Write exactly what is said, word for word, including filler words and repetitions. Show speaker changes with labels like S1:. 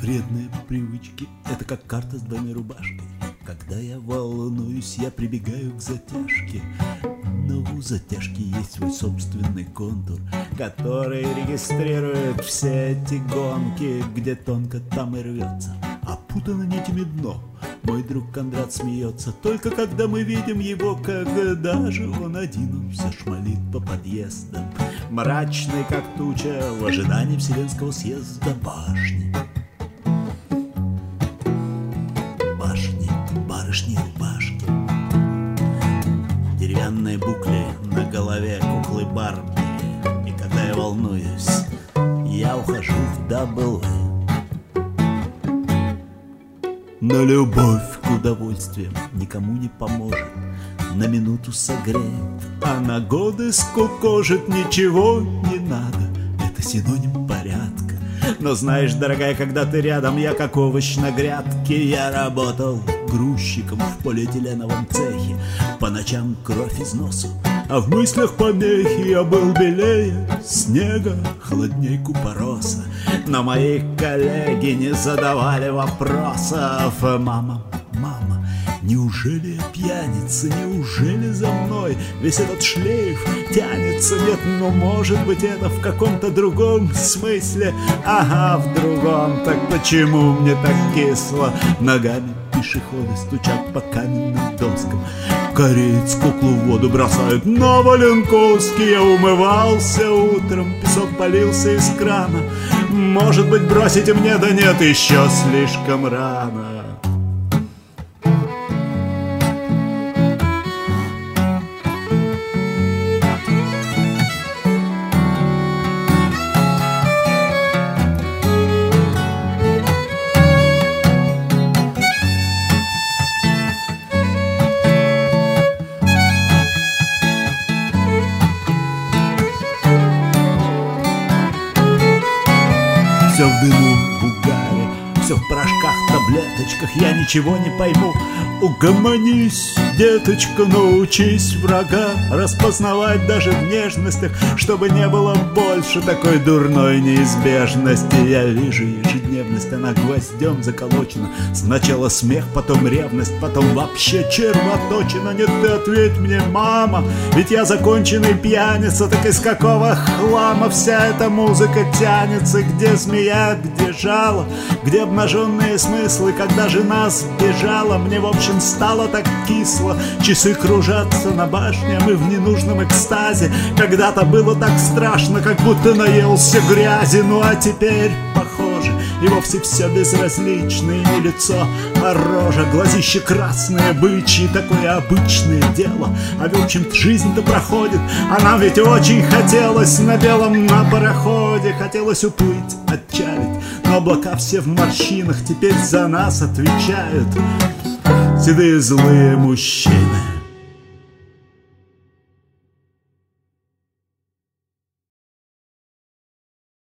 S1: Вредные привычки — это как карта с двойной рубашкой. Когда я волнуюсь, я прибегаю к затяжке. Но у затяжки есть свой собственный контур, который регистрирует все эти гонки. Где тонко, там и рвется, опутано нитями дно. Мой друг Кондрат смеется только когда мы видим его, когда же он один, он все шмалит по подъездам, мрачный как туча в ожидании Вселенского съезда. Башни, башни, барышни, рубашки, деревянные букли на голове куклы Барби. И когда я волнуюсь, я ухожу в дабл ю. Но любовь к удовольствиям никому не поможет, на минуту согреет, а на годы скукожит. Ничего не надо, это синоним порядка. Но знаешь, дорогая, когда ты рядом, я как овощ на грядке. Я работал грузчиком в полиэтиленовом цехе, по ночам кровь из носу, а в мыслях помехи. Я был белее снега, холодней купороса, но мои коллеги не задавали вопросов. Мама, мама, неужели я пьяница, неужели за мной весь этот шлейф тянется? Нет, ну может быть это в каком-то другом смысле. Ага, в другом, так почему мне так кисло? Ногами пешеходы стучат по каменным доскам, кореец куклу в воду бросают на Валенковский. Я умывался утром, песок полился из крана. Может быть, бросите мне? Да нет, еще слишком рано. Все в дыму, в угаре, все в порошках, таблеточках. Я ничего не пойму. Угомонись, деточка, научись врага распознавать даже в нежностях, чтобы не было больше такой дурной неизбежности. Я вижу ежедневность, она гвоздем заколочена. Сначала смех, потом ревность, потом вообще червоточина. Нет, ты ответь мне, мама, ведь я законченный пьяница. Так из какого хлама вся эта музыка тянется? Где змея, где жало, где обнаженные смыслы? Когда жена сбежала, мне в общем стало так кисло. Часы кружатся на башне, а мы в ненужном экстазе. Когда-то было так страшно, как будто наелся грязи. Ну а теперь, похоже, и вовсе все безразлично. И не лицо, а рожа, глазище красные, бычьи. Такое обычное дело, а в общем жизнь-то проходит. А нам ведь очень хотелось на белом на пароходе. Хотелось уплыть, отчалить, но облака все в морщинах теперь за нас отвечают седые злые мужчины.